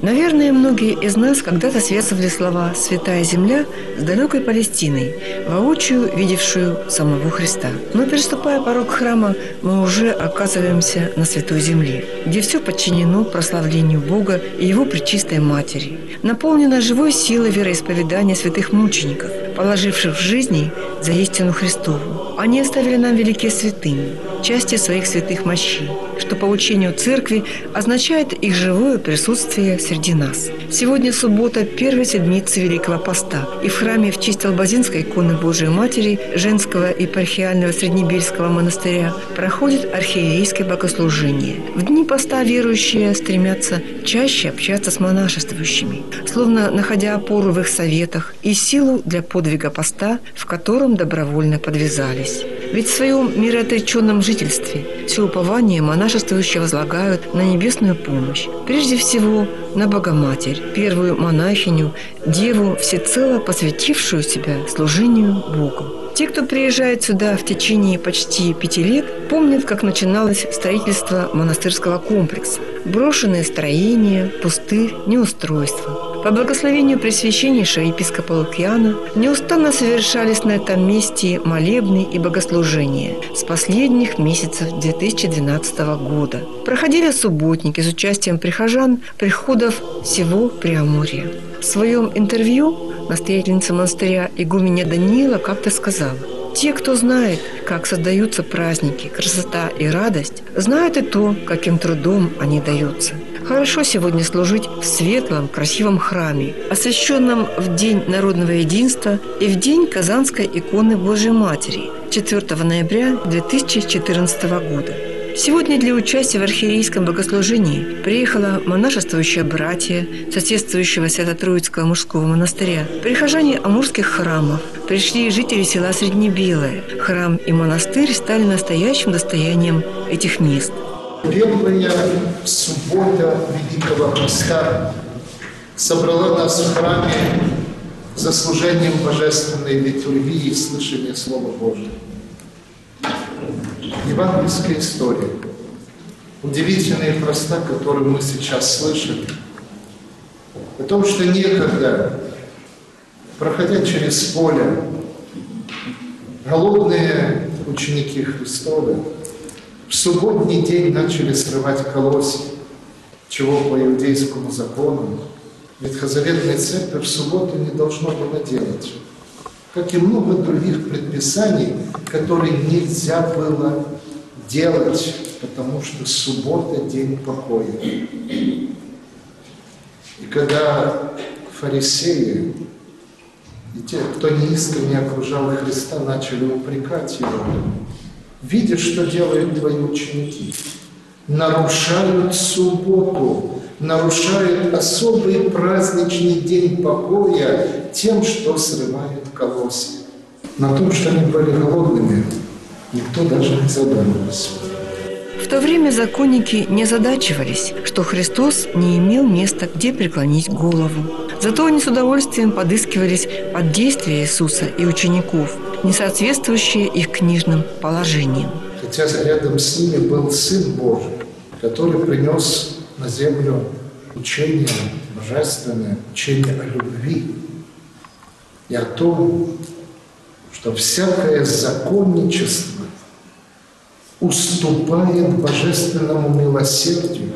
Наверное, многие из нас когда-то связывали слова «святая земля» с далекой Палестиной, воочию видевшую самого Христа. Но, переступая порог храма, мы уже оказываемся на святой земле, где все подчинено прославлению Бога и Его пречистой Матери, наполнено живой силой вероисповедания святых мучеников, положивших в жизни за истину Христову. Они оставили нам великие святыни, части своих святых мощей, что по учению Церкви означает их живое присутствие среди нас. Сегодня суббота первой седмицы Великого Поста, и в храме в честь Албазинской иконы Божией Матери Женского епархиального Среднебельского монастыря проходит архиерейское богослужение. В дни поста верующие стремятся чаще общаться с монашествующими, словно находя опору в их советах и силу для подвига поста, в котором добровольно подвязались. Ведь в своем мироотреченном жительстве все упование монашествующие возлагают на небесную помощь, прежде всего на Богоматерь, первую монахиню, деву, всецело посвятившую себя служению Богу. Те, кто приезжает сюда в течение почти 5 лет, помнят, как начиналось строительство монастырского комплекса. Брошенные строения, пустырь, неустройство. По благословению Пресвященнейшего епископа Лукьяна неустанно совершались на этом месте молебны и богослужения с последних месяцев 2012 года. Проходили субботники с участием прихожан приходов всего Преамурья. В своем интервью настоятельница монастыря игуменя Даниила как-то сказала: «Те, кто знает, как создаются праздники, красота и радость, знают и то, каким трудом они даются. Хорошо сегодня служить в светлом, красивом храме, освященном в День народного единства и в День Казанской иконы Божией Матери 4 ноября 2014 года. Сегодня для участия в архиерейском богослужении приехала монашествующая братья соседствующего Свято-Троицкого мужского монастыря, прихожане амурских храмов, пришли жители села Среднебелое. Храм и монастырь стали настоящим достоянием этих мест». Первая суббота Великого Поста собрала нас в храме за служением божественной литургии и слышания Слова Божьего. Евангельская история, удивительная и проста, которую мы сейчас слышим, о том, что некогда, проходя через поле, голодные ученики Христовы в субботний день начали срывать колосья, чего по иудейскому закону ветхозаветная церковь в субботу не должна была делать, как и много других предписаний, которые нельзя было делать, потому что суббота – день покоя. И когда фарисеи и те, кто неискренне окружал Христа, начали упрекать Его, видя, что делают твои ученики, нарушают субботу, нарушают особый праздничный день покоя тем, что срывают колосья. На том, что они были голодными, никто даже не задумывался. В то время законники не озадачивались, что Христос не имел места, где преклонить голову. Зато они с удовольствием подыскивались под действие Иисуса и учеников, не соответствующие их книжным положениям. Хотя рядом с ними был Сын Божий, который принес на землю учение божественное, учение о любви и о том, что всякое законничество уступает божественному милосердию.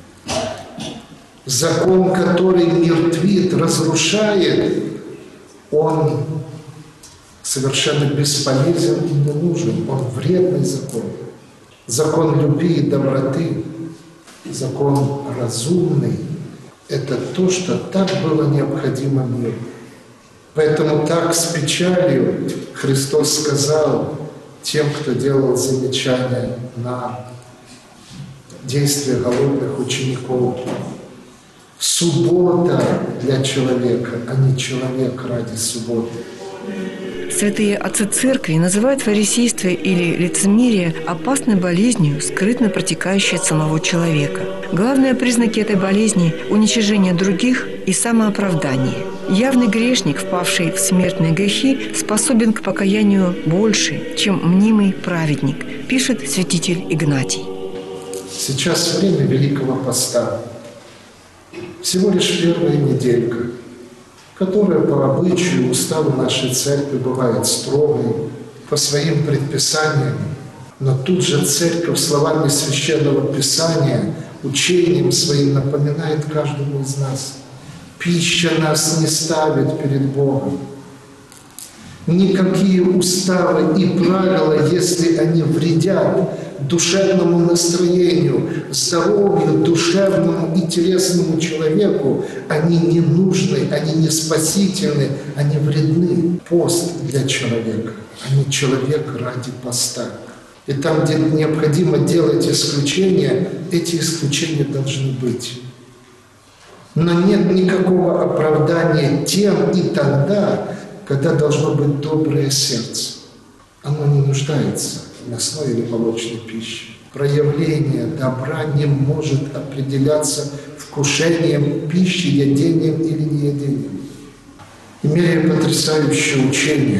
Закон, который мертвит, разрушает, он совершенно бесполезен и не нужен. Он вредный закон. Закон любви и доброты, закон разумный – это то, что так было необходимо миру. Поэтому так с печалью Христос сказал тем, кто делал замечания на действия голодных учеников: суббота для человека, а не человек ради субботы. Святые отцы церкви называют фарисейство или лицемерие опасной болезнью, скрытно протекающей от самого человека. Главные признаки этой болезни – уничижение других и самооправдание. Явный грешник, впавший в смертные грехи, способен к покаянию больше, чем мнимый праведник, пишет святитель Игнатий. Сейчас время Великого Поста. всего лишь первая неделька, которая по обычаю, уставу нашей церкви бывает строгой, по своим предписаниям, но тут же церковь словами Священного Писания, учением своим напоминает каждому из нас: пища нас не ставит перед Богом. Никакие уставы и правила, если они вредят душевному настроению, здоровью душевному и телесному человеку, они не нужны, они не спасительны, они вредны. Пост для человека, а не человек ради поста. И там, где необходимо делать исключения, эти исключения должны быть. Но нет никакого оправдания тем и тогда, когда должно быть доброе сердце. Оно не нуждается в мясной или молочной пище. Проявление добра не может определяться вкушением пищи, едением или неедением. Имея потрясающее учение,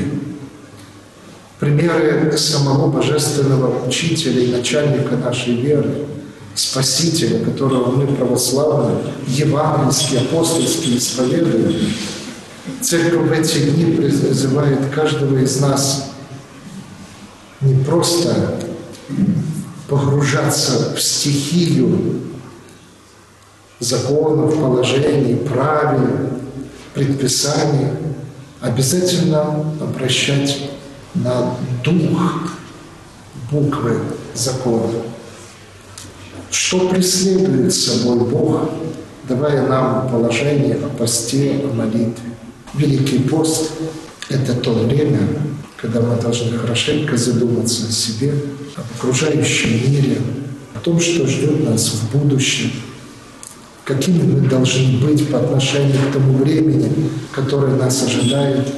примеры самого божественного учителя и начальника нашей веры, Спасителя, которого мы православно, евангельски, апостольски исповедуем, Церковь в эти дни призывает каждого из нас не просто погружаться в стихию законов, положений, правил, предписаний, обязательно обращать на дух буквы закона. Что преследует собой Бог, давая нам положение о посте, о молитве? Великий пост – это то время, когда мы должны хорошенько задуматься о себе, об окружающем мире, о том, что ждет нас в будущем, какими мы должны быть по отношению к тому времени, которое нас ожидает,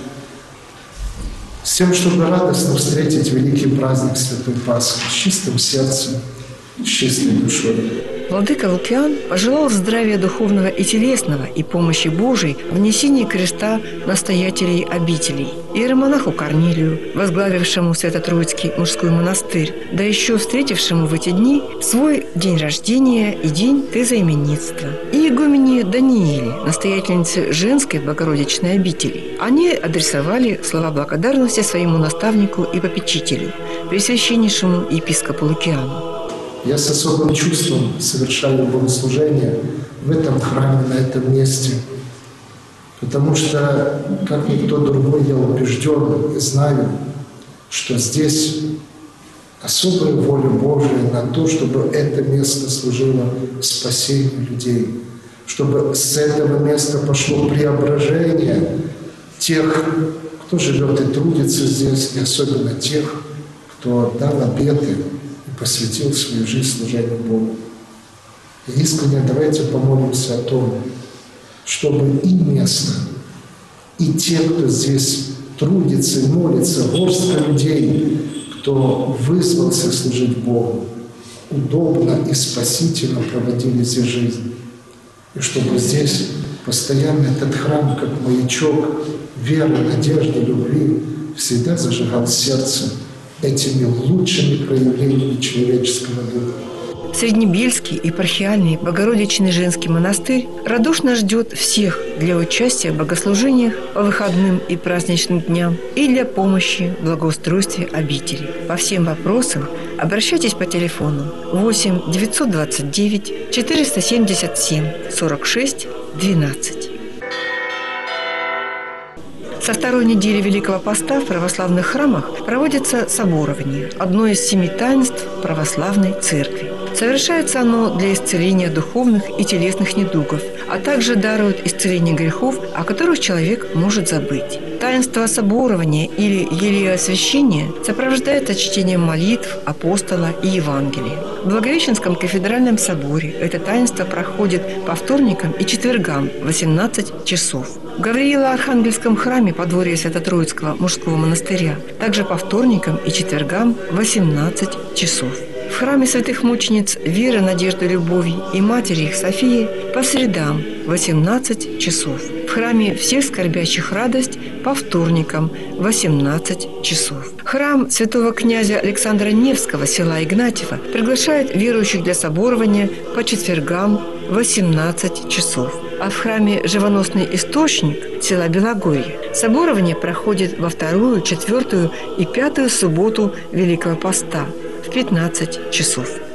с тем, чтобы радостно встретить великий праздник Святой Пасхи с чистым сердцем, с чистой душой. Владыка Лукиан пожелал здравия духовного и телесного и помощи Божией в несении креста настоятелей обителей, иеромонаху Корнилию, возглавившему Свято-Троицкий мужской монастырь, да еще встретившему в эти дни свой день рождения и день тезаименитства, и игумене Данииле, настоятельнице женской Богородичной обители. Они адресовали слова благодарности своему наставнику и попечителю, пресвященнейшему епископу Лукиану. Я с особым чувством совершаю богослужение в этом храме, на этом месте, потому что, как никто другой, я убежден и знаю, что здесь особая воля Божия на то, чтобы это место служило спасению людей, чтобы с этого места пошло преображение тех, кто живет и трудится здесь, и особенно тех, кто дал обеты, посвятил свою жизнь служению Богу. И искренне давайте помолимся о том, чтобы и место, и те, кто здесь трудится и молится, горстка людей, кто вызвался служить Богу, удобно и спасительно проводили здесь жизнь. И чтобы здесь постоянно этот храм, как маячок веры, надежды, любви, всегда зажигал сердце этими лучшими проявлениями человеческого духа. Среднебельский епархиальный Богородичный женский монастырь радушно ждет всех для участия в богослужениях по выходным и праздничным дням и для помощи в благоустройстве обители. По всем вопросам обращайтесь по телефону 8 929 477 46 12. Со второй недели Великого Поста в православных храмах проводится соборование, одно из 7 таинств православной церкви. Совершается оно для исцеления духовных и телесных недугов, а также дарует исцеление грехов, о которых человек может забыть. Таинство соборования или елеосвящения сопровождается чтением молитв, апостола и Евангелия. В Благовещенском кафедральном соборе это таинство проходит по вторникам и четвергам в 18 часов. В Гавриило-Архангельском храме подворья Свято-Троицкого мужского монастыря также по вторникам и четвергам в 18 часов. В храме святых мучениц Веры, Надежды, Любови и матери их Софии по средам в 18 часов. В храме всех скорбящих радость по вторникам в 18 часов. Храм святого князя Александра Невского села Игнатьева приглашает верующих для соборования по четвергам в 18 часов. а в храме «Живоносный источник» села Белогорье соборование проходит во 2-ю, 4-ю и 5-ю субботу Великого Поста в 15 часов.